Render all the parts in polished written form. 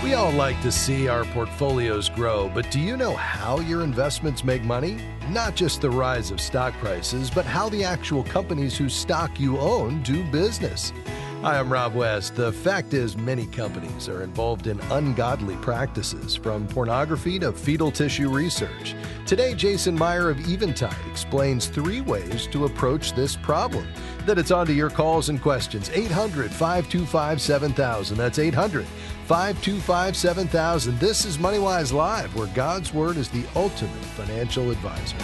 We all like to see our portfolios grow, but do you know how your investments make money? Not just the rise of stock prices, but how the actual companies whose stock you own do business. Hi, I'm Rob West. The fact is, many companies are involved in ungodly practices, from pornography to fetal tissue research. Today, Jason Meyer of Eventide explains 3 ways to approach this problem. Then it's on to your calls and questions. 800-525-7000. That's 800-525-7000. This is MoneyWise Live, where God's Word is the ultimate financial advisor.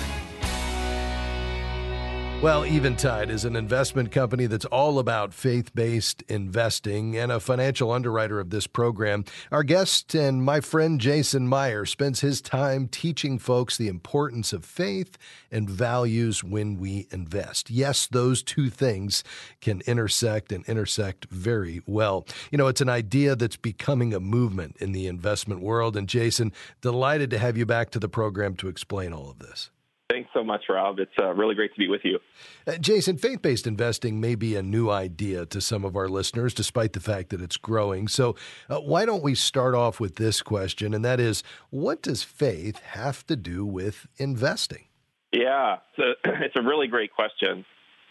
Well, Eventide is an investment company that's all about faith-based investing and a financial underwriter of this program. Our guest and my friend Jason Meyer spends his time teaching folks the importance of faith and values when we invest. Yes, those two things can intersect and intersect very well. You know, it's an idea that's becoming a movement in the investment world. And Jason, delighted to have you back to the program to explain all of this. Thanks so much, Rob. It's really great to be with you. Jason, faith-based investing may be a new idea to some of our listeners, despite the fact that it's growing. So why don't we start off with this question, and that is, what does faith have to do with investing? Yeah, it's a really great question.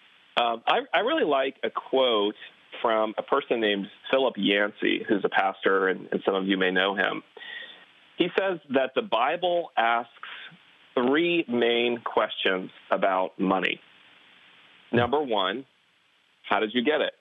I really like a quote from a person named Philip Yancey, who's a pastor, and some of you may know him. He says that the Bible asks 3 main questions about money. Number 1, how did you get it?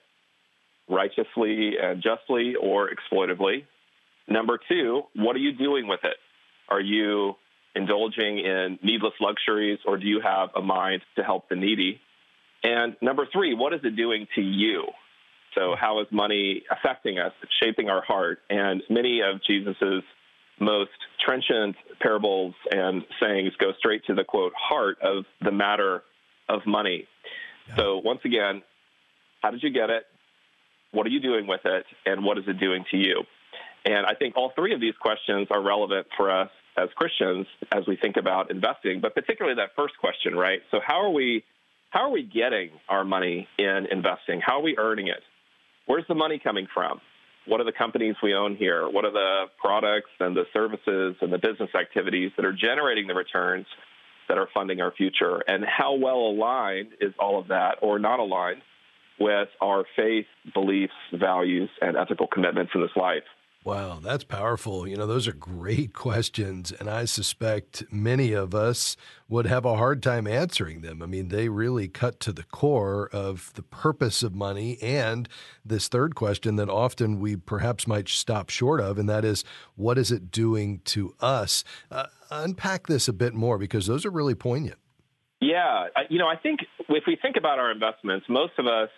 Righteously and justly or exploitively? Number 2, what are you doing with it? Are you indulging in needless luxuries, or do you have a mind to help the needy? And number 3, what is it doing to you? So how is money affecting us, shaping our heart? And many of Jesus's most trenchant parables and sayings go straight to the, quote, heart of the matter of money. Yeah. So once again, how did you get it? What are you doing with it? And what is it doing to you? And I think all 3 of these questions are relevant for us as Christians as we think about investing, but particularly that first question, right? So how are we getting our money in investing? How are we earning it? Where's the money coming from? What are the companies we own here? What are the products and the services and the business activities that are generating the returns that are funding our future? And how well aligned is all of that, or not aligned, with our faith, beliefs, values, and ethical commitments in this life? Wow, that's powerful. You know, those are great questions, and I suspect many of us would have a hard time answering them. I mean, they really cut to the core of the purpose of money and this third question that often we perhaps might stop short of, and that is, what is it doing to us? Unpack this a bit more, because those are really poignant. Yeah, I think if we think about our investments, most of us,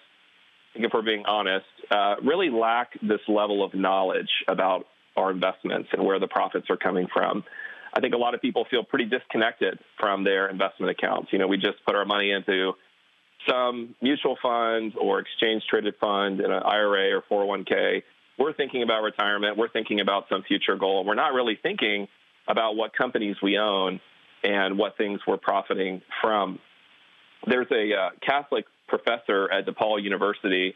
if we're being honest, really lack this level of knowledge about our investments and where the profits are coming from. I think a lot of people feel pretty disconnected from their investment accounts. We just put our money into some mutual fund or exchange-traded fund in an IRA or 401k. We're thinking about retirement. We're thinking about some future goal. We're not really thinking about what companies we own and what things we're profiting from. There's a Catholic professor at DePaul University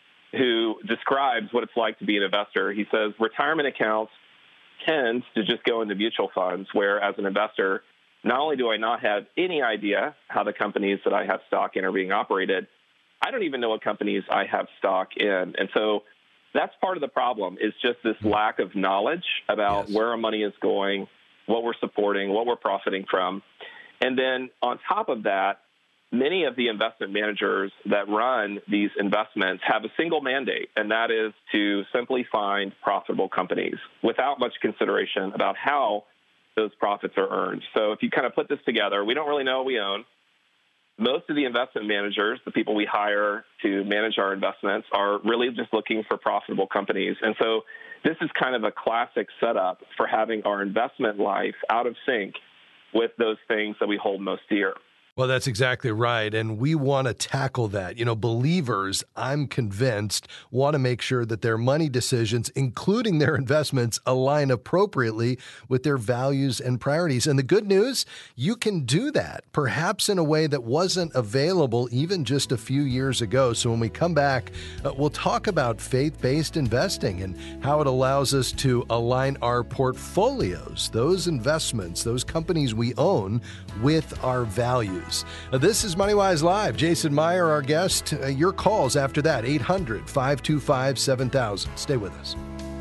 who describes what it's like to be an investor. He says retirement accounts tend to just go into mutual funds, where as an investor, not only do I not have any idea how the companies that I have stock in are being operated, I don't even know what companies I have stock in. And so that's part of the problem, is just this lack of knowledge about where our money is going, what we're supporting, what we're profiting from. And then on top of that, many of the investment managers that run these investments have a single mandate, and that is to simply find profitable companies without much consideration about how those profits are earned. So if you kind of put this together, we don't really know what we own. Most of the investment managers, the people we hire to manage our investments, are really just looking for profitable companies. And so this is kind of a classic setup for having our investment life out of sync with those things that we hold most dear. Well, that's exactly right. And we want to tackle that. Believers, I'm convinced, want to make sure that their money decisions, including their investments, align appropriately with their values and priorities. And the good news, you can do that, perhaps in a way that wasn't available even just a few years ago. So when we come back, we'll talk about faith-based investing and how it allows us to align our portfolios, those investments, those companies we own, with our values. This is MoneyWise Live. Jason Meyer, our guest. Your calls after that, 800-525-7000. Stay with us.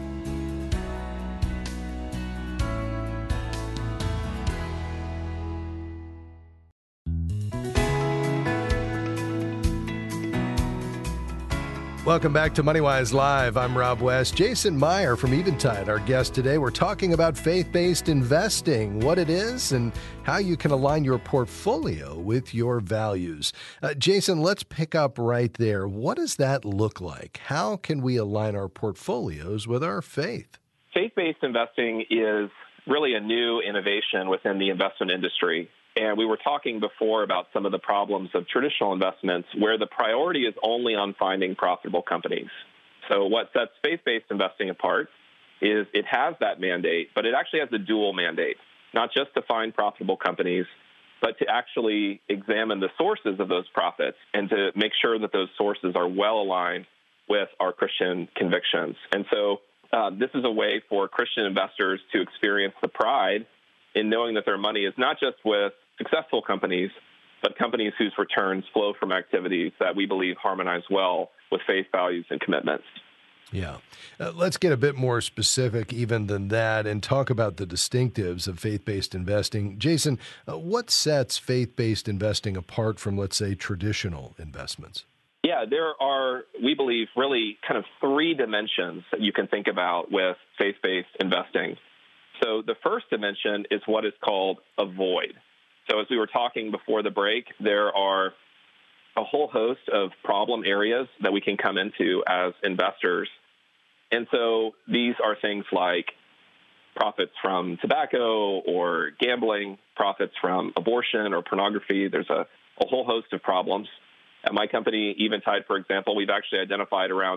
Welcome back to MoneyWise Live. I'm Rob West. Jason Meyer from Eventide, our guest today. We're talking about faith-based investing, what it is, and how you can align your portfolio with your values. Jason, let's pick up right there. What does that look like? How can we align our portfolios with our faith? Faith-based investing is really a new innovation within the investment industry. And we were talking before about some of the problems of traditional investments where the priority is only on finding profitable companies. So what sets faith-based investing apart is it has that mandate, but it actually has a dual mandate, not just to find profitable companies, but to actually examine the sources of those profits and to make sure that those sources are well aligned with our Christian convictions. And so this is a way for Christian investors to experience the pride in knowing that their money is not just with successful companies, but companies whose returns flow from activities that we believe harmonize well with faith values and commitments. Yeah. Let's get a bit more specific even than that and talk about the distinctives of faith-based investing. Jason, what sets faith-based investing apart from, let's say, traditional investments? Yeah, there are, we believe, really kind of three dimensions that you can think about with faith-based investing. So the first dimension is what is called avoid. So as we were talking before the break, there are a whole host of problem areas that we can come into as investors. And so these are things like profits from tobacco or gambling, profits from abortion or pornography. There's a whole host of problems. At my company, Eventide, for example, we've actually identified around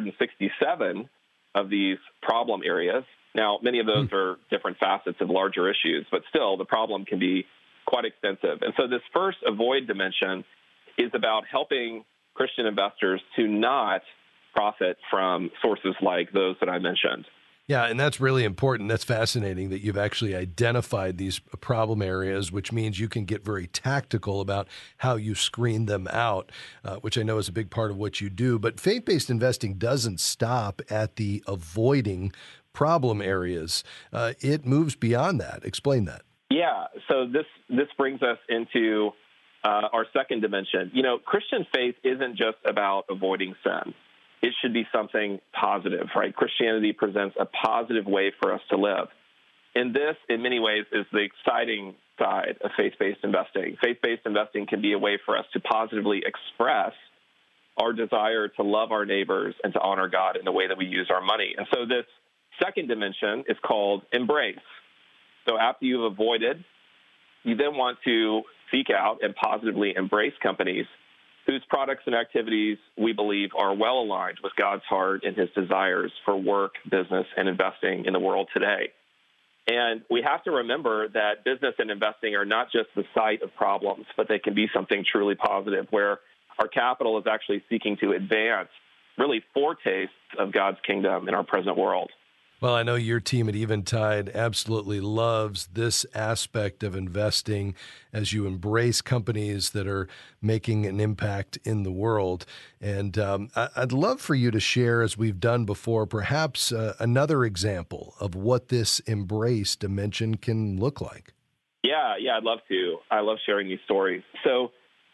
267 of these problem areas. Now, many of those are different facets of larger issues, but still the problem can be quite extensive. And so this first avoid dimension is about helping Christian investors to not profit from sources like those that I mentioned. Yeah, and that's really important. That's fascinating that you've actually identified these problem areas, which means you can get very tactical about how you screen them out, which I know is a big part of what you do. But faith-based investing doesn't stop at the avoiding problem areas. It moves beyond that. Explain that. Yeah, so this brings us into our second dimension. Christian faith isn't just about avoiding sin. It should be something positive, right? Christianity presents a positive way for us to live. And this, in many ways, is the exciting side of faith-based investing. Faith-based investing can be a way for us to positively express our desire to love our neighbors and to honor God in the way that we use our money. And so this second dimension is called embrace. So after you've avoided, you then want to seek out and positively embrace companies whose products and activities we believe are well aligned with God's heart and his desires for work, business, and investing in the world today. And we have to remember that business and investing are not just the site of problems, but they can be something truly positive where our capital is actually seeking to advance really foretastes of God's kingdom in our present world. Well, I know your team at Eventide absolutely loves this aspect of investing as you embrace companies that are making an impact in the world. And I'd love for you to share, as we've done before, perhaps another example of what this embrace dimension can look like. Yeah, I'd love to. I love sharing these stories. So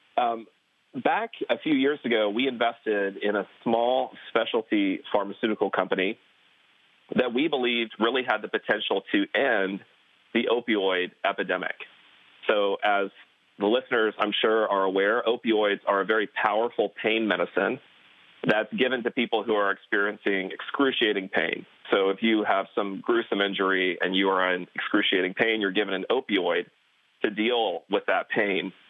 back a few years ago, we invested in a small specialty pharmaceutical company that we believed really had the potential to end the opioid epidemic. So as the listeners, I'm sure, are aware, opioids are a very powerful pain medicine that's given to people who are experiencing excruciating pain. So if you have some gruesome injury and you are in excruciating pain, you're given an opioid to deal with that pain.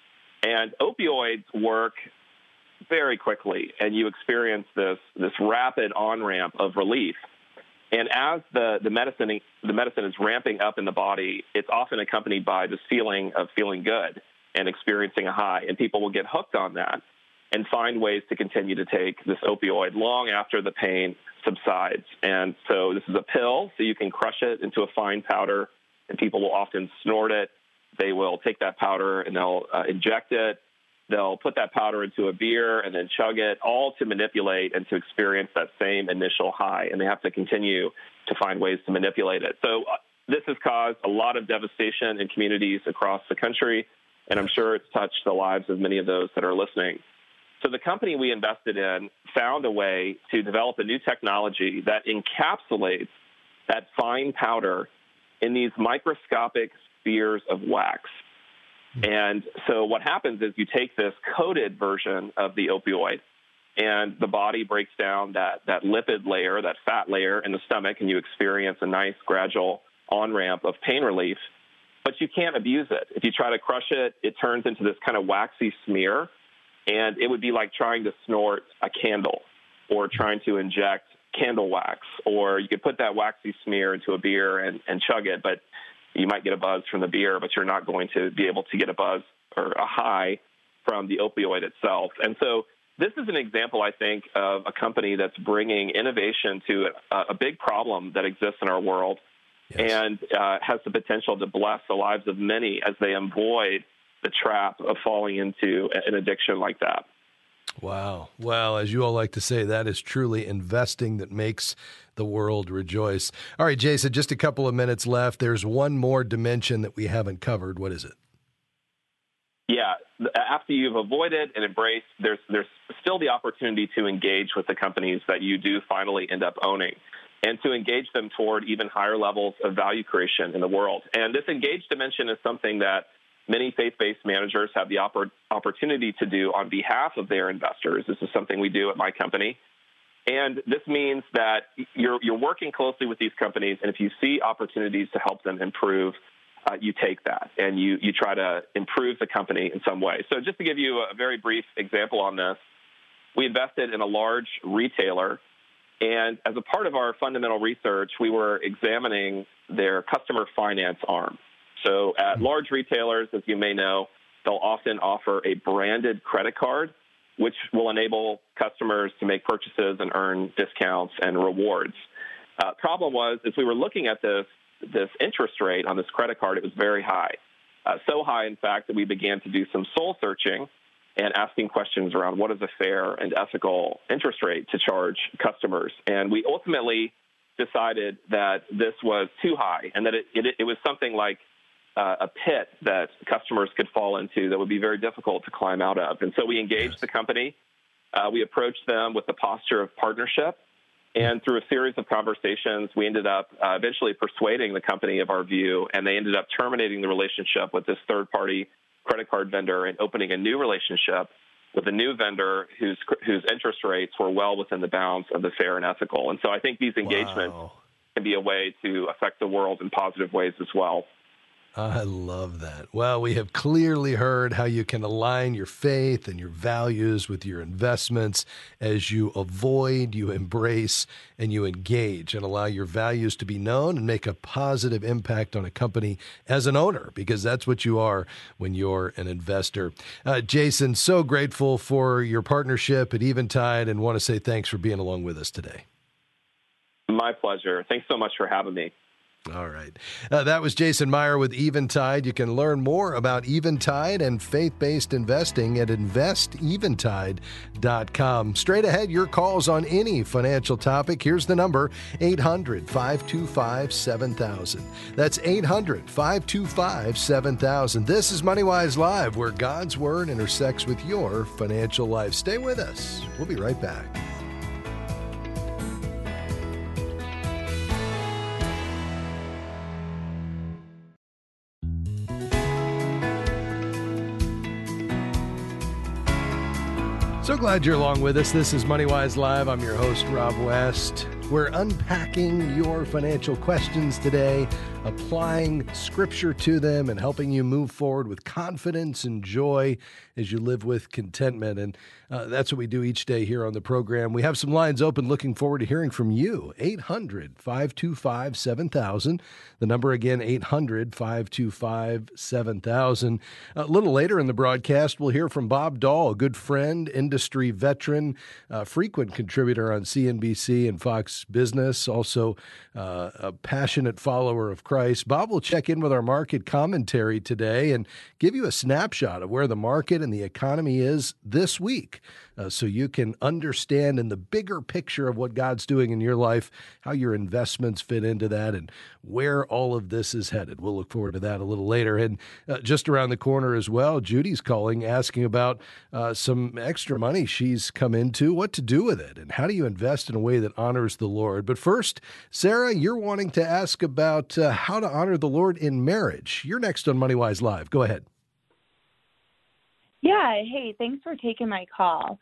And opioids work very quickly, and you experience this rapid on-ramp of relief. And as the medicine is ramping up in the body, it's often accompanied by this feeling of feeling good and experiencing a high. And people will get hooked on that and find ways to continue to take this opioid long after the pain subsides. And so this is a pill, so you can crush it into a fine powder, and people will often snort it. They will take that powder and they'll inject it. They'll put that powder into a beer and then chug it, all to manipulate and to experience that same initial high. And they have to continue to find ways to manipulate it. So this has caused a lot of devastation in communities across the country, and I'm sure it's touched the lives of many of those that are listening. So the company we invested in found a way to develop a new technology that encapsulates that fine powder in these microscopic spheres of wax. And so what happens is you take this coated version of the opioid, and the body breaks down that lipid layer, that fat layer in the stomach, and you experience a nice gradual on-ramp of pain relief. But you can't abuse it. If you try to crush it, it turns into this kind of waxy smear, and it would be like trying to snort a candle or trying to inject candle wax. Or you could put that waxy smear into a beer and chug it, but you might get a buzz from the beer, but you're not going to be able to get a buzz or a high from the opioid itself. And so this is an example, I think, of a company that's bringing innovation to a big problem that exists in our world. Yes. And has the potential to bless the lives of many as they avoid the trap of falling into an addiction like that. Wow. Well, as you all like to say, that is truly investing that makes the world rejoice. All right, Jason, just a couple of minutes left. There's one more dimension that we haven't covered. What is it? Yeah. After you've avoided and embraced, there's still the opportunity to engage with the companies that you do finally end up owning, and to engage them toward even higher levels of value creation in the world. And this engaged dimension is something that many faith-based managers have the opportunity to do on behalf of their investors. This is something we do at my company. And this means that you're working closely with these companies, and if you see opportunities to help them improve, you take that, and you try to improve the company in some way. So just to give you a very brief example on this, we invested in a large retailer, and as a part of our fundamental research, we were examining their customer finance arm. So at large retailers, as you may know, they'll often offer a branded credit card, which will enable customers to make purchases and earn discounts and rewards. Problem was, as we were looking at this interest rate on this credit card, it was very high. So high, in fact, that we began to do some soul searching and asking questions around what is a fair and ethical interest rate to charge customers. And we ultimately decided that this was too high and that it was something like a pit that customers could fall into that would be very difficult to climb out of. And so we engaged the company. We approached them with the posture of partnership. And through a series of conversations, we ended up eventually persuading the company of our view, and they ended up terminating the relationship with this third-party credit card vendor and opening a new relationship with a new vendor whose interest rates were well within the bounds of the fair and ethical. And so I think these engagements can be a way to affect the world in positive ways as well. I love that. Well, we have clearly heard how you can align your faith and your values with your investments as you avoid, you embrace, and you engage and allow your values to be known and make a positive impact on a company as an owner, because that's what you are when you're an investor. Jason, so grateful for your partnership at Eventide and want to say thanks for being along with us today. My pleasure. Thanks so much for having me. All right. That was Jason Meyer with Eventide. You can learn more about Eventide and faith-based investing at investeventide.com. Straight ahead, your calls on any financial topic. Here's the number, 800-525-7000. That's 800-525-7000. This is MoneyWise Live, where God's Word intersects with your financial life. Stay with us. We'll be right back. So glad you're along with us. This is MoneyWise Live. I'm your host, Rob West. We're unpacking your financial questions today, applying scripture to them and helping you move forward with confidence and joy as you live with contentment. And that's what we do each day here on the program. We have some lines open. Looking forward to hearing from you. 800-525-7000. The number again, 800-525-7000. A little later in the broadcast, we'll hear from Bob Dahl, a good friend, industry veteran, frequent contributor on CNBC and Fox Business, also a passionate follower of Christ. Bob will check in with our market commentary today and give you a snapshot of where the market and the economy is this week, so you can understand in the bigger picture of what God's doing in your life, how your investments fit into that, and where all of this is headed. We'll look forward to that a little later. And just around the corner as well, Judy's calling, asking about some extra money she's come into, what to do with it, and how do you invest in a way that honors the Lord. But first, Sarah, you're wanting to ask about how to honor the Lord in marriage. You're next on MoneyWise Live. Go ahead. Yeah, hey, thanks for taking my call.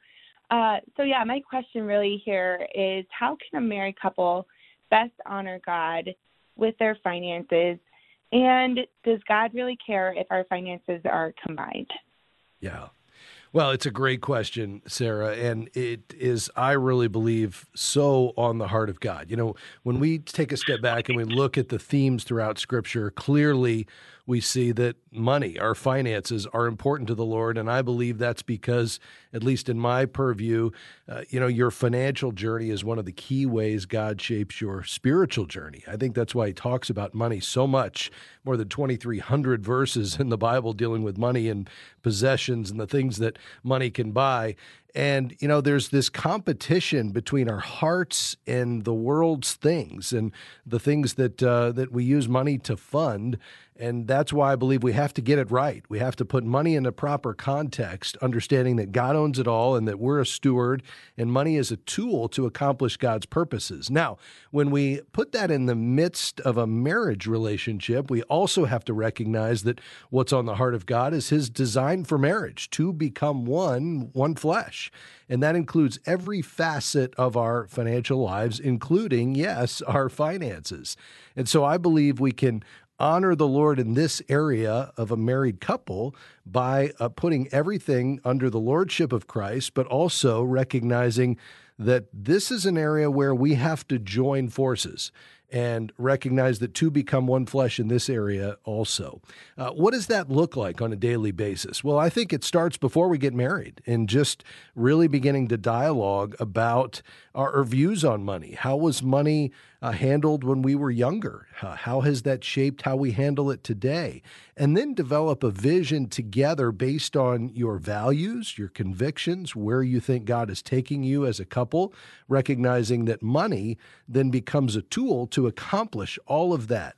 My question really here is, how can a married couple best honor God with their finances? And does God really care if our finances are combined? Yeah. Well, it's a great question, Sarah, and it is, I really believe, so on the heart of God. You know, when we take a step back and we look at the themes throughout Scripture, clearly we see that money, our finances, are important to the Lord, and I believe that's because, at least in my purview, your financial journey is one of the key ways God shapes your spiritual journey. I think that's why he talks about money so much, more than 2,300 verses in the Bible dealing with money and possessions and the things that money can buy. And, there's this competition between our hearts and the world's things and the things that we use money to fund. And that's why I believe we have to get it right. We have to put money in a proper context, understanding that God owns it all and that we're a steward, and money is a tool to accomplish God's purposes. Now, when we put that in the midst of a marriage relationship, we also have to recognize that what's on the heart of God is his design for marriage, to become one flesh. And that includes every facet of our financial lives, including, yes, our finances. And so I believe we can honor the Lord in this area of a married couple by putting everything under the lordship of Christ, but also recognizing that this is an area where we have to join forces and recognize that two become one flesh in this area also. What does that look like on a daily basis? Well, I think it starts before we get married and just really beginning to dialogue about our views on money. How was money handled when we were younger? How has that shaped how we handle it today? And then develop a vision together based on your values, your convictions, where you think God is taking you as a couple, recognizing that money then becomes a tool to accomplish all of that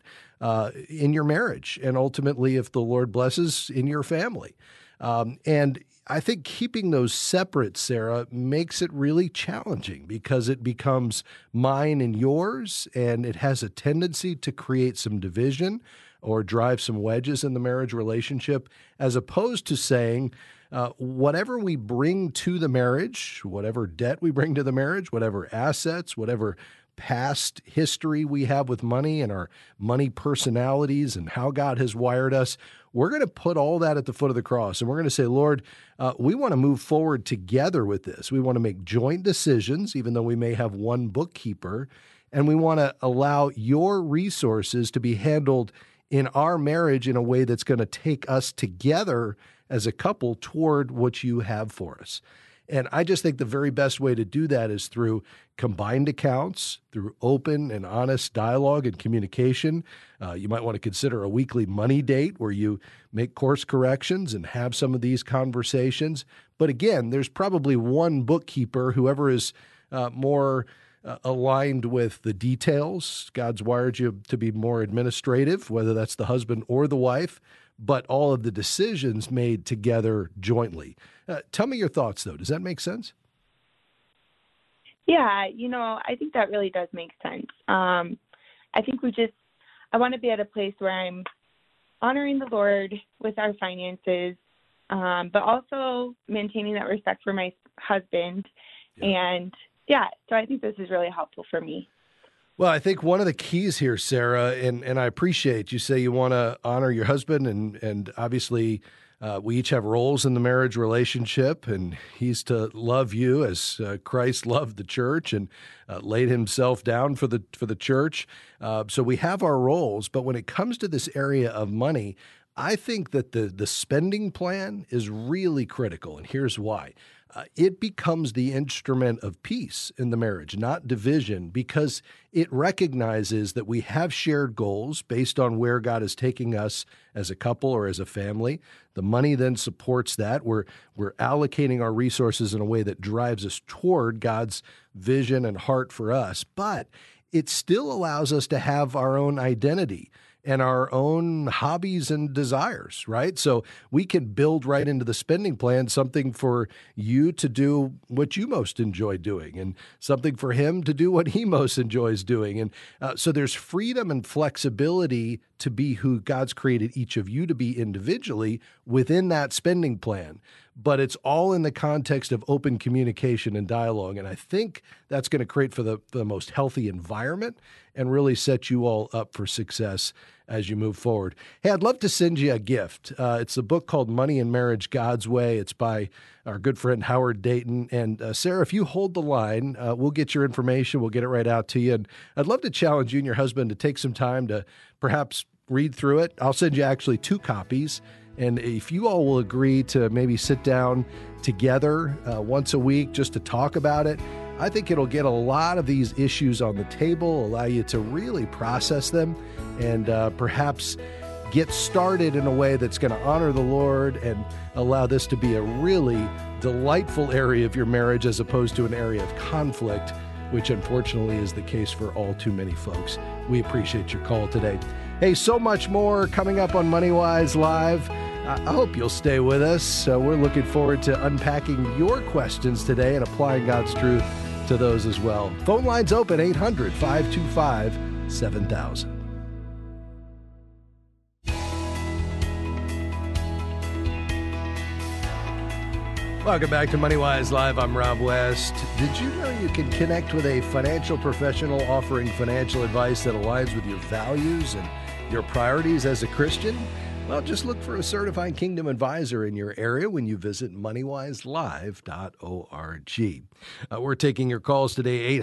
in your marriage and ultimately, if the Lord blesses, in your family. And I think keeping those separate, Sarah, makes it really challenging because it becomes mine and yours, and it has a tendency to create some division or drive some wedges in the marriage relationship, as opposed to saying, whatever we bring to the marriage, whatever debt we bring to the marriage, whatever assets, whatever past history we have with money and our money personalities and how God has wired us, we're going to put all that at the foot of the cross. And we're going to say, Lord, we want to move forward together with this. We want to make joint decisions, even though we may have one bookkeeper. And we want to allow your resources to be handled in our marriage in a way that's going to take us together as a couple toward what you have for us. And I just think the very best way to do that is through combined accounts, through open and honest dialogue and communication. You might want to consider a weekly money date where you make course corrections and have some of these conversations. But again, there's probably one bookkeeper, whoever is more aligned with the details. God's wired you to be more administrative, whether that's the husband or the wife, but all of the decisions made together jointly. Tell me your thoughts, though. Does that make sense? Yeah, I think that really does make sense. I think I want to be at a place where I'm honoring the Lord with our finances, but also maintaining that respect for my husband. Yeah. And so I think this is really helpful for me. Well, I think one of the keys here, Sarah, and I appreciate you say you want to honor your husband, and obviously we each have roles in the marriage relationship, and he's to love you as Christ loved the church and laid himself down for the church. So we have our roles, but when it comes to this area of money, I think that the spending plan is really critical, and here's why. It becomes the instrument of peace in the marriage, not division, because it recognizes that we have shared goals based on where God is taking us as a couple or as a family. The money then supports that. We're allocating our resources in a way that drives us toward God's vision and heart for us, but it still allows us to have our own identity and our own hobbies and desires, right? So we can build right into the spending plan something for you to do what you most enjoy doing and something for him to do what he most enjoys doing. And so there's freedom and flexibility to be who God's created each of you to be individually within that spending plan. But it's all in the context of open communication and dialogue. And I think that's going to create for the most healthy environment and really set you all up for success as you move forward. Hey, I'd love to send you a gift. It's a book called Money and Marriage, God's Way. It's by our good friend Howard Dayton. And Sarah, if you hold the line, we'll get your information. We'll get it right out to you. And I'd love to challenge you and your husband to take some time to perhaps read through it. I'll send you actually 2 copies. And if you all will agree to maybe sit down together once a week just to talk about it, I think it'll get a lot of these issues on the table, allow you to really process them, and perhaps get started in a way that's going to honor the Lord and allow this to be a really delightful area of your marriage as opposed to an area of conflict, which unfortunately is the case for all too many folks. We appreciate your call today. Hey, so much more coming up on MoneyWise Live. I hope you'll stay with us. We're looking forward to unpacking your questions today and applying God's truth to those as well. Phone lines open, 800-525-7000. Welcome back to MoneyWise Live. I'm Rob West. Did you know you can connect with a financial professional offering financial advice that aligns with your values and your priorities as a Christian? Well, just look for a certified Kingdom advisor in your area when you visit MoneyWiseLive.org. We're taking your calls today,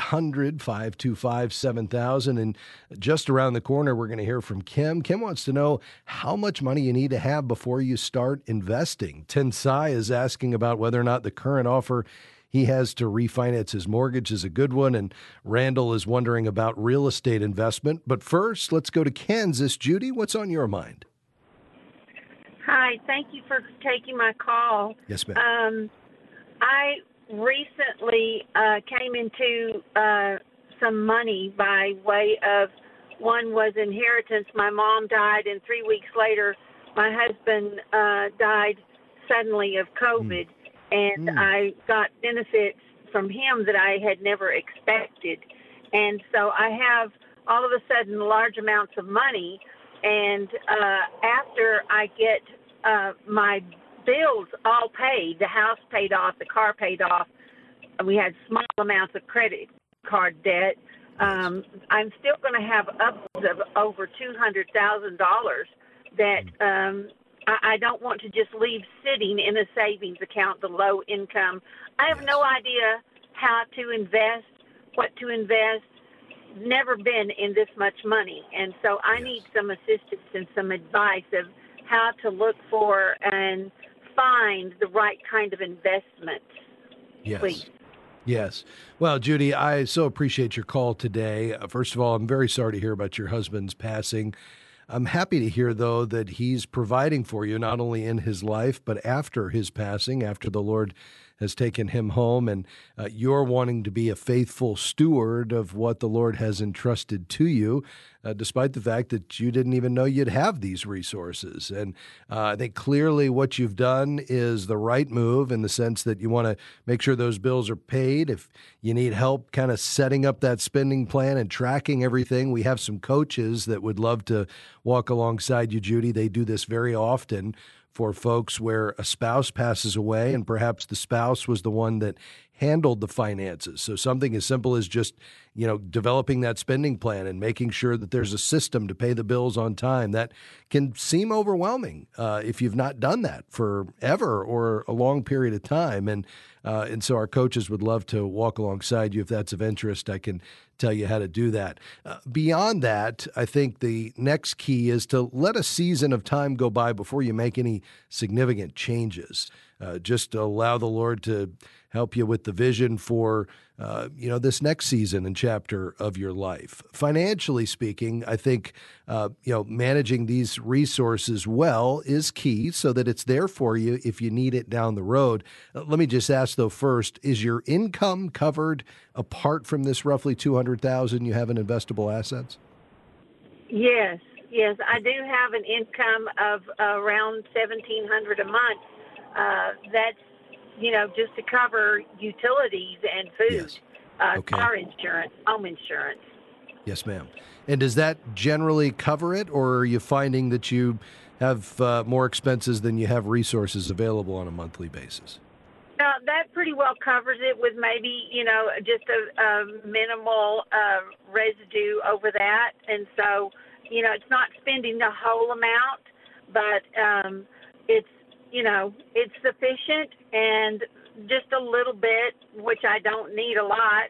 800-525-7000. And just around the corner, we're going to hear from Kim. Kim wants to know how much money you need to have before you start investing. Tensai is asking about whether or not the current offer he has to refinance his mortgage is a good one. And Randall is wondering about real estate investment. But first, let's go to Kansas. Judy, what's on your mind? Hi, thank you for taking my call. Yes, ma'am. I recently came into some money by way of, one was inheritance. My mom died, and 3 weeks later, my husband died suddenly of COVID, and I got benefits from him that I had never expected. And so I have all of a sudden large amounts of money. And after I get my bills all paid, the house paid off, the car paid off, we had small amounts of credit card debt, I'm still going to have upwards of over $200,000 that I don't want to just leave sitting in a savings account, the low income. I have no idea how to invest, what to invest. Never been in this much money, and so I need some assistance and some advice of how to look for and find the right kind of investment. Yes. Please. Yes. Well, Judy, I so appreciate your call today. First of all, I'm very sorry to hear about your husband's passing. I'm happy to hear, though, that he's providing for you not only in his life, but after his passing, after the Lord has taken him home, and you're wanting to be a faithful steward of what the Lord has entrusted to you, despite the fact that you didn't even know you'd have these resources. And I think clearly what you've done is the right move in the sense that you want to make sure those bills are paid. If you need help kind of setting up that spending plan and tracking everything, we have some coaches that would love to walk alongside you, Judy. They do this very often for folks where a spouse passes away and perhaps the spouse was the one that handled the finances. So something as simple as just, developing that spending plan and making sure that there's a system to pay the bills on time. That can seem overwhelming if you've not done that forever or a long period of time. And so our coaches would love to walk alongside you if that's of interest. I can tell you how to do that. Beyond that, I think the next key is to let a season of time go by before you make any significant changes. Just allow the Lord to help you with the vision for, this next season and chapter of your life. Financially speaking, I think, managing these resources well is key so that it's there for you if you need it down the road. Let me just ask, though, first, is your income covered apart from this roughly $200,000 you have in investable assets? Yes, I do have an income of around $1,700 a month. That's just to cover utilities and food, Okay. car insurance, home insurance. Yes, ma'am. And does that generally cover it, or are you finding that you have more expenses than you have resources available on a monthly basis? That pretty well covers it with maybe, just a minimal residue over that. And so, it's not spending the whole amount, but it's sufficient and just a little bit, which I don't need a lot,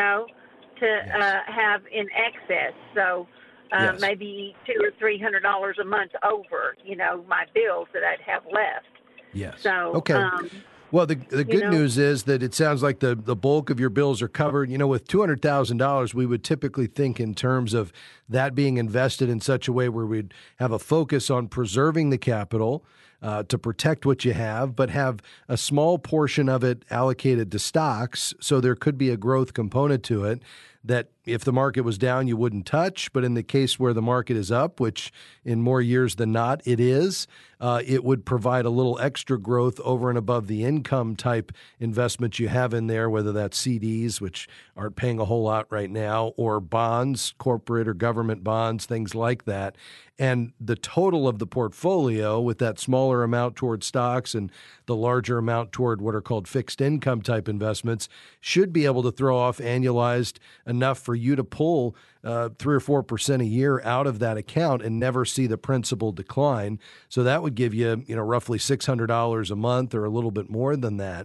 to have in excess. So maybe $200 or $300 a month over, my bills that I'd have left. Yes. So, okay. Well, the good news is that it sounds like the bulk of your bills are covered. With $200,000, we would typically think in terms of that being invested in such a way where we'd have a focus on preserving the capital to protect what you have, but have a small portion of it allocated to stocks. So there could be a growth component to it that if the market was down, you wouldn't touch. But in the case where the market is up, which in more years than not it is, it would provide a little extra growth over and above the income type investments you have in there, whether that's CDs, which aren't paying a whole lot right now, or bonds, corporate or government bonds, things like that. And the total of the portfolio, with that smaller amount toward stocks and the larger amount toward what are called fixed income type investments, should be able to throw off annualized enough for you to pull 3 or 4% a year out of that account and never see the principal decline. So that would give you, roughly $600 a month or a little bit more than that,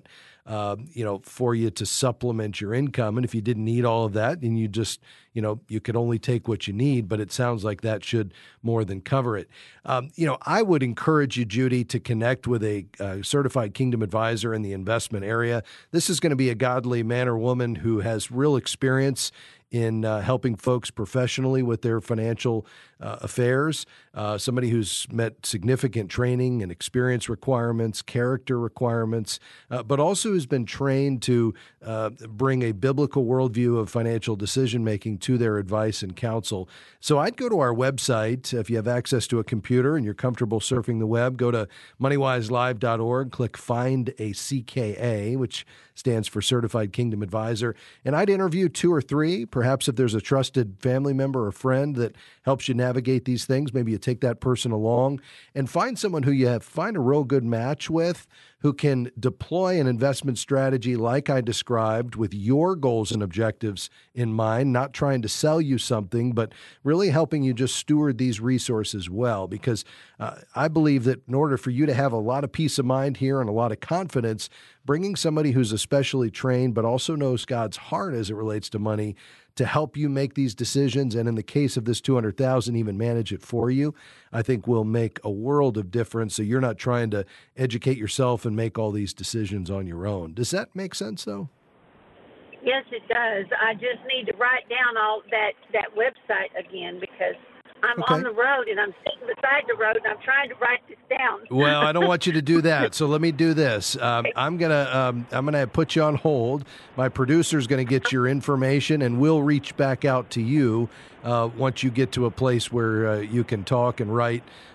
for you to supplement your income. And if you didn't need all of that, then you just, you could only take what you need, but it sounds like that should more than cover it. I would encourage you, Judy, to connect with a certified Kingdom advisor in the investment area. This is going to be a godly man or woman who has real experience in helping folks professionally with their financial affairs, somebody who's met significant training and experience requirements, character requirements, but also who's been trained to bring a biblical worldview of financial decision-making to their advice and counsel. So I'd go to our website. If you have access to a computer and you're comfortable surfing the web, go to moneywiselive.org, click Find a CKA, which stands for Certified Kingdom Advisor. And I'd interview 2 or 3, perhaps if there's a trusted family member or friend that helps you navigate these things, maybe you take that person along and find someone who you find a real good match with, who can deploy an investment strategy like I described with your goals and objectives in mind, not trying to sell you something, but really helping you just steward these resources well. Because I believe that in order for you to have a lot of peace of mind here and a lot of confidence, bringing somebody who's especially trained but also knows God's heart as it relates to money to help you make these decisions, and in the case of this $200,000, even manage it for you, I think will make a world of difference. So you're not trying to educate yourself and make all these decisions on your own. Does that make sense, though? Yes, it does. I just need to write down all that website again because I'm on the road and I'm sitting beside the road and I'm trying to write this down. Well, I don't want you to do that. So let me do this. I'm gonna put you on hold. My producer's gonna get your information and we'll reach back out to you once you get to a place where you can talk and write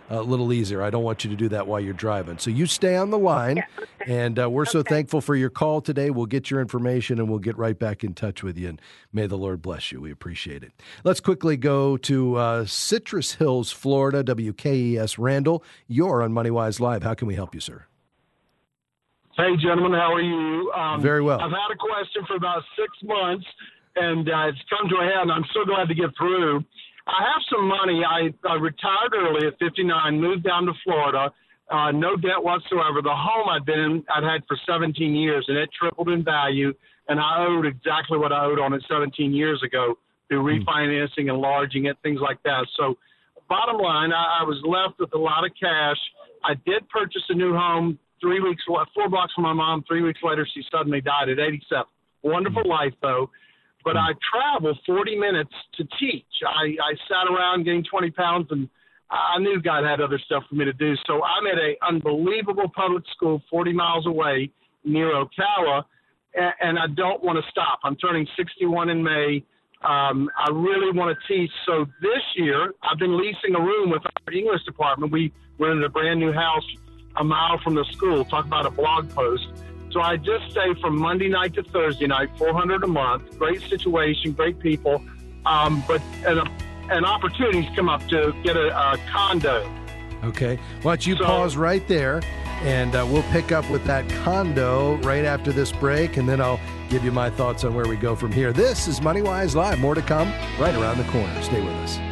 a little easier. I don't want you to do that while you're driving. So you stay on the line, and we're so thankful for your call today. We'll get your information, and we'll get right back in touch with you, and may the Lord bless you. We appreciate it. Let's quickly go to Citrus Hills, Florida, WKES. Randall, you're on MoneyWise Live. How can we help you, sir? Hey, gentlemen, how are you? Very well. I've had a question for about 6 months, and it's come to a head, and I'm so glad to get through. I have some money. I retired early at 59, moved down to Florida, no debt whatsoever. The home I'd had for 17 years, and it tripled in value, and I owed exactly what I owed on it 17 years ago through refinancing, enlarging it, things like that. So bottom line, I was left with a lot of cash. I did purchase a new home 4 blocks from my mom. 3 weeks later, she suddenly died at 87. Wonderful life, though. But I traveled 40 minutes to teach. I sat around gained 20 pounds, and I knew God had other stuff for me to do. So I'm at an unbelievable public school 40 miles away near Ocala, and I don't want to stop. I'm turning 61 in May. I really want to teach. So this year, I've been leasing a room with our English department. We rented a brand new house a mile from the school. Talk about a blog post. So I just stay from Monday night to Thursday night, $400 a month. Great situation, great people. But an opportunity's come up to get a condo. Okay. Why don't you pause right there, and we'll pick up with that condo right after this break, and then I'll give you my thoughts on where we go from here. This is MoneyWise Live. More to come right around the corner. Stay with us.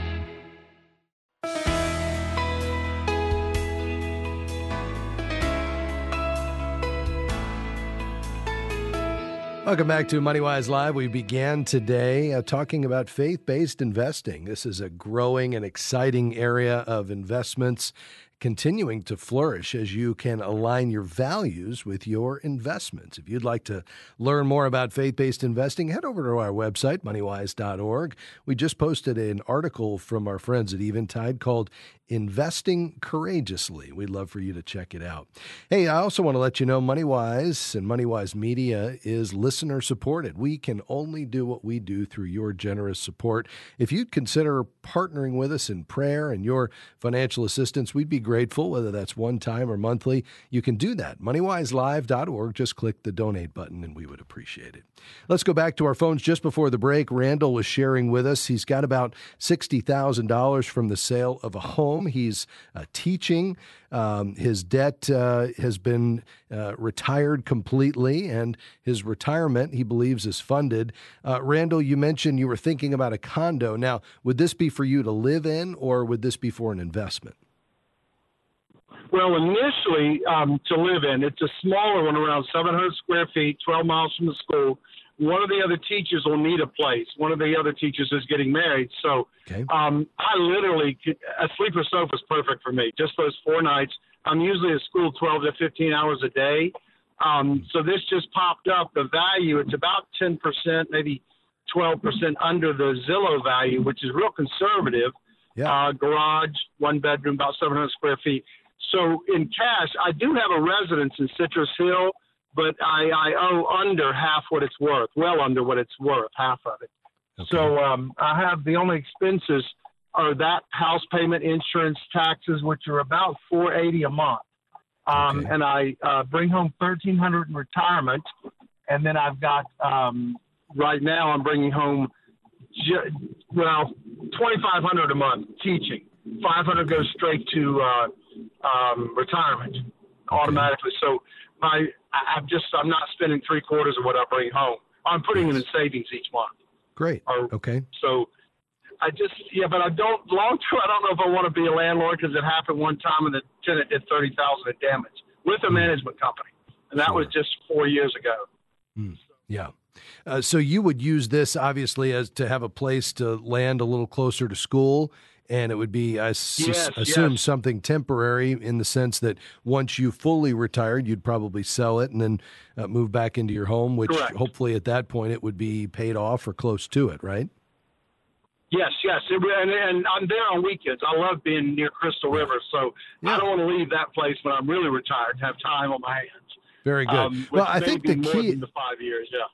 Welcome back to MoneyWise Live. We began today talking about faith-based investing. This is a growing and exciting area of investments, continuing to flourish as you can align your values with your investments. If you'd like to learn more about faith-based investing, head over to our website, moneywise.org. We just posted an article from our friends at Eventide called Investing Courageously. We'd love for you to check it out. Hey, I also want to let you know MoneyWise and MoneyWise Media is listener supported. We can only do what we do through your generous support. If you'd consider partnering with us in prayer and your financial assistance, we'd be grateful, whether that's one time or monthly. You can do that. MoneyWiseLive.org. Just click the donate button and we would appreciate it. Let's go back to our phones just before the break. Randall was sharing with us. He's got about $60,000 from the sale of a home. He's teaching. His debt has been retired completely, and his retirement, he believes, is funded. Randall, you mentioned you were thinking about a condo. Now, would this be for you to live in, or would this be for an investment? Well, initially, to live in. It's a smaller one, around 700 square feet, 12 miles from the school. One of the other teachers will need a place. One of the other teachers is getting married. So I literally, a sleeper sofa is perfect for me, just those 4 nights. I'm usually at school 12 to 15 hours a day. So this just popped up. The value, it's about 10%, maybe 12% under the Zillow value, which is real conservative. Yeah. Garage, 1 bedroom, about 700 square feet. So in cash, I do have a residence in Citrus Hill, but I owe under half what it's worth, well under what it's worth, half of it. Okay. So I have the only expenses are that house payment, insurance, taxes, which are about $480 a month. And I bring home $1,300 in retirement, and then I've got right now I'm bringing home $2,500 a month teaching. $500 goes straight to retirement automatically. So I'm not spending 3/4 of what I bring home. I'm putting it in savings each month. Great. Okay. So but I don't, long term, I don't know if I want to be a landlord, because it happened one time and the tenant did $30,000 in damage with a management company. And that was just 4 years ago. Yeah. So you would use this obviously as to have a place to land a little closer to school. And it would be, I assume, something temporary in the sense that once you fully retired, you'd probably sell it and then move back into your home, which Correct. Hopefully at that point it would be paid off or close to it, right? Yes. And I'm there on weekends. I love being near Crystal River, so I don't want to leave that place when I'm really retired and have time on my hands. Very good. Well, I think the key, more than the 5 years,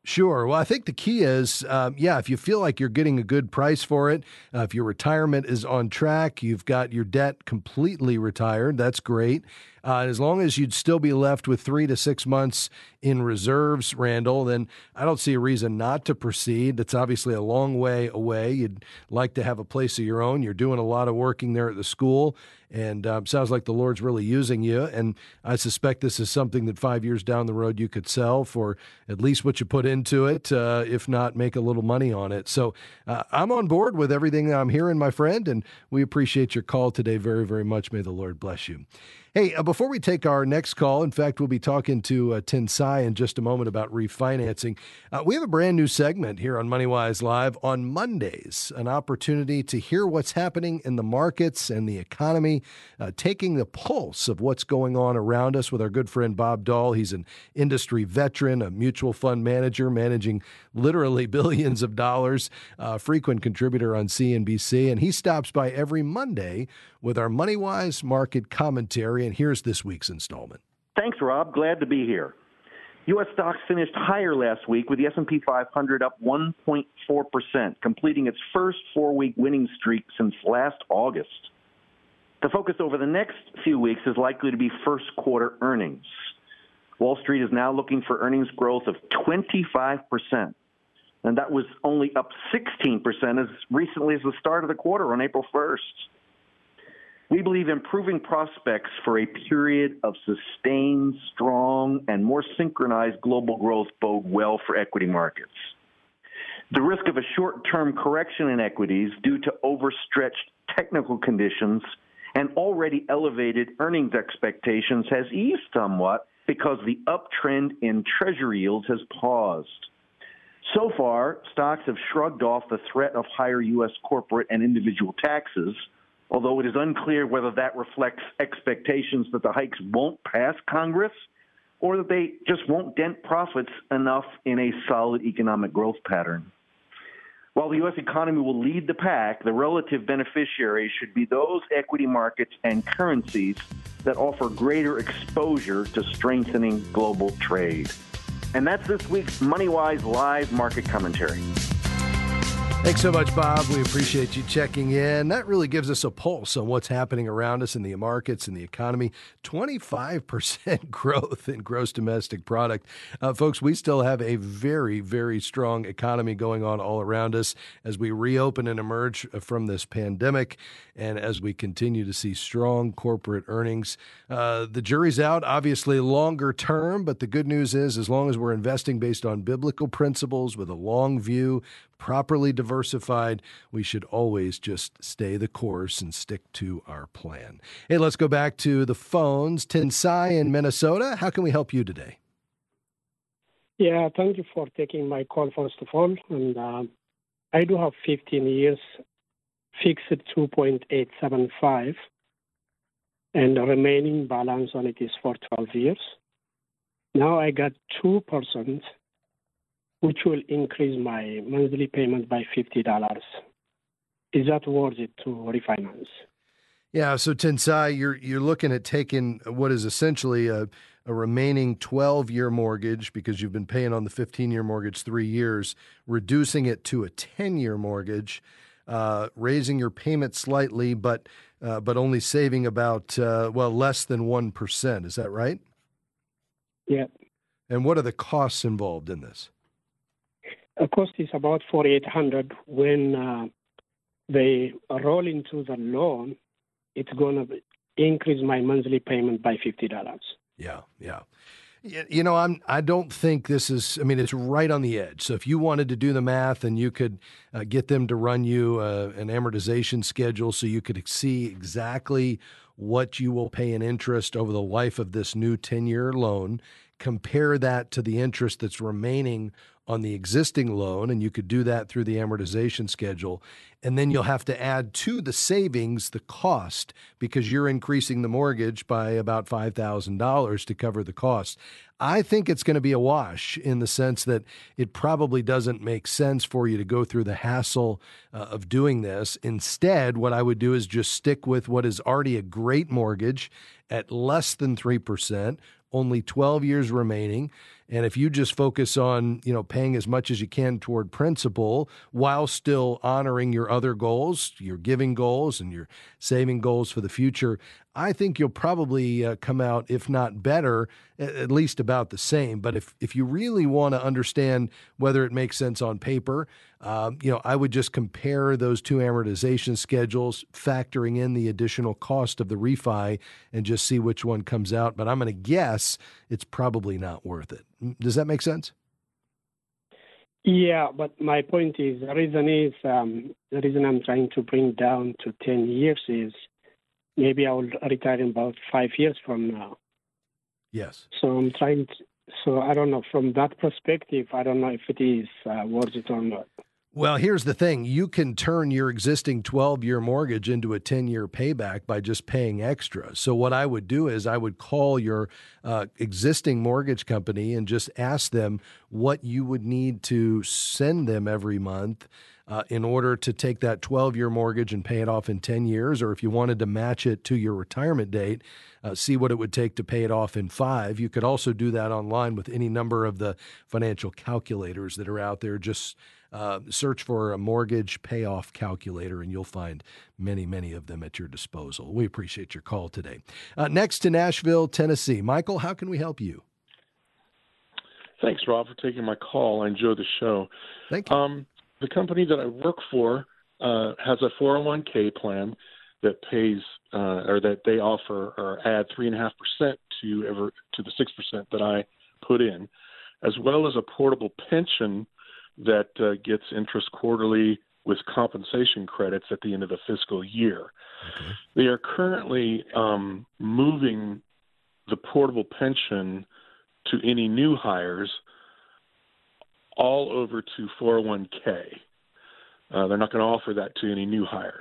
Sure. Well, I think the key is, if you feel like you're getting a good price for it, if your retirement is on track, you've got your debt completely retired, that's great. As long as you'd still be left with 3 to 6 months in reserves, Randall, then I don't see a reason not to proceed. It's obviously a long way away. You'd like to have a place of your own. You're doing a lot of working there at the school, and sounds like the Lord's really using you. And I suspect this is something that 5 years down the road you could sell for at least what you put into it, if not make a little money on it. So I'm on board with everything that I'm hearing, my friend, and we appreciate your call today very, very much. May the Lord bless you. Hey, before we take our next call, in fact, we'll be talking to Tensai in just a moment about refinancing. We have a brand new segment here on MoneyWise Live on Mondays, an opportunity to hear what's happening in the markets and the economy, taking the pulse of what's going on around us with our good friend Bob Dahl. He's an industry veteran, a mutual fund manager, managing literally billions of dollars, frequent contributor on CNBC, and he stops by every Monday with our MoneyWise market commentary. And here's this week's installment. Thanks, Rob. Glad to be here. U.S. stocks finished higher last week with the S&P 500 up 1.4%, completing its first 4-week winning streak since last August. The focus over the next few weeks is likely to be first quarter earnings. Wall Street is now looking for earnings growth of 25%, and that was only up 16% as recently as the start of the quarter on April 1st. We believe improving prospects for a period of sustained, strong, and more synchronized global growth bode well for equity markets. The risk of a short-term correction in equities due to overstretched technical conditions and already elevated earnings expectations has eased somewhat because the uptrend in Treasury yields has paused. So far, stocks have shrugged off the threat of higher U.S. corporate and individual taxes, although it is unclear whether that reflects expectations that the hikes won't pass Congress or that they just won't dent profits enough in a solid economic growth pattern. While the U.S. economy will lead the pack, the relative beneficiaries should be those equity markets and currencies that offer greater exposure to strengthening global trade. And that's this week's MoneyWise Live market commentary. Thanks so much, Bob. We appreciate you checking in. That really gives us a pulse on what's happening around us in the markets and the economy. 25% growth in gross domestic product. Folks, we still have a very, very strong economy going on all around us as we reopen and emerge from this pandemic and as we continue to see strong corporate earnings. The jury's out, obviously longer term, but the good news is as long as we're investing based on biblical principles with a long view, properly diversified, we should always just stay the course and stick to our plan. Hey, let's go back to the phones. Tensai in Minnesota, how can we help you today? Yeah, thank you for taking my call, first of all. And I do have 15 years, fixed at 2.875, and the remaining balance on it is for 12 years. Now I got 2%, which will increase my monthly payment by $50. Is that worth it to refinance? Yeah, so Tensai, you're looking at taking what is essentially a remaining 12-year mortgage because you've been paying on the 15-year mortgage 3 years, reducing it to a 10-year mortgage, raising your payment slightly, but only saving about, less than 1%. Is that right? Yeah. And what are the costs involved in this? The cost is about $4,800. When they roll into the loan, it's going to increase my monthly payment by $50. Yeah. You know, I don't think this is, it's right on the edge. So if you wanted to do the math and you could get them to run you an amortization schedule so you could see exactly what you will pay in interest over the life of this new 10-year loan, compare that to the interest that's remaining on the existing loan, and you could do that through the amortization schedule. And then you'll have to add to the savings the cost because you're increasing the mortgage by about $5,000 to cover the cost. I think it's going to be a wash in the sense that it probably doesn't make sense for you to go through the hassle of doing this. Instead, what I would do is just stick with what is already a great mortgage at less than 3%, only 12 years remaining, And if you just focus on, paying as much as you can toward principal while still honoring your other goals, your giving goals and your saving goals for the future, I think you'll probably come out, if not better, at least about the same. But if you really want to understand whether it makes sense on paper, I would just compare those two amortization schedules, factoring in the additional cost of the refi, and just see which one comes out. But I'm going to guess it's probably not worth it. Does that make sense? Yeah, but my point is, the reason I'm trying to bring down to 10 years is maybe I will retire in about 5 years from now. Yes. So I don't know, from that perspective, I don't know if it is worth it or not. Well, here's the thing. You can turn your existing 12-year mortgage into a 10-year payback by just paying extra. So what I would do is I would call your existing mortgage company and just ask them what you would need to send them every month in order to take that 12-year mortgage and pay it off in 10 years, or if you wanted to match it to your retirement date, see what it would take to pay it off in 5. You could also do that online with any number of the financial calculators that are out there. Just search for a mortgage payoff calculator, and you'll find many, many of them at your disposal. We appreciate your call today. Next to Nashville, Tennessee. Michael, how can we help you? Thanks, Rob, for taking my call. I enjoy the show. Thank you. The company that I work for has a 401k plan that pays or that they offer or add 3.5% to the 6% that I put in, as well as a portable pension that gets interest quarterly with compensation credits at the end of the fiscal year. Okay. They are currently moving the portable pension to any new hires all over to 401k. They're not going to offer that to any new hires.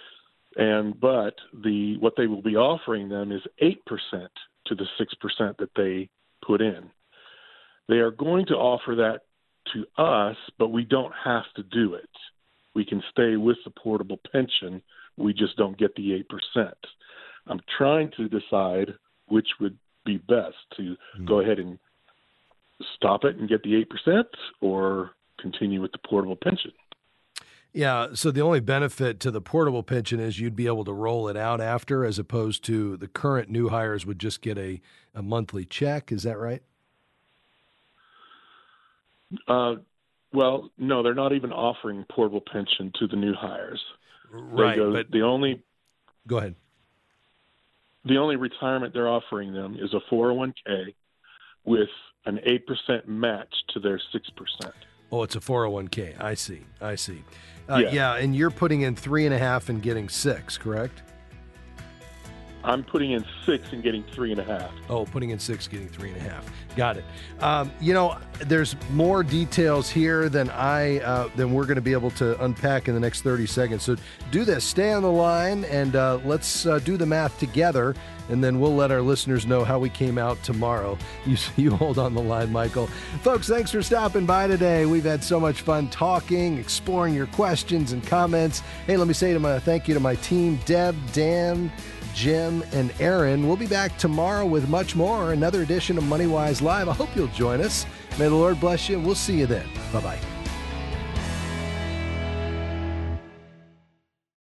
But what they will be offering them is 8% to the 6% that they put in. They are going to offer that to us, but we don't have to do it. We can stay with the portable pension. We just don't get the 8%. I'm trying to decide which would be best, to go ahead and stop it and get the 8% or continue with the portable pension. Yeah, so the only benefit to the portable pension is you'd be able to roll it out after, as opposed to the current new hires would just get a monthly check. Is that right? Well, no, they're not even offering portable pension to the new hires. Right. Go ahead. The only retirement they're offering them is a 401k with an 8% match to their 6%. Oh, it's a 401k. I see. Yeah. Yeah, and you're putting in 3.5 and getting 6, correct? I'm putting in 6 and getting 3.5. Oh, putting in 6, getting 3.5. Got it. There's more details here than we're going to be able to unpack in the next 30 seconds. So do this. Stay on the line, and let's do the math together, and then we'll let our listeners know how we came out tomorrow. You hold on the line, Michael. Folks, thanks for stopping by today. We've had so much fun talking, exploring your questions and comments. Hey, let me say thank you to my team, Deb, Dan, Jim, and Aaron. We'll be back tomorrow with much more, another edition of MoneyWise Live. I hope you'll join us. May the Lord bless you. We'll see you then. Bye-bye.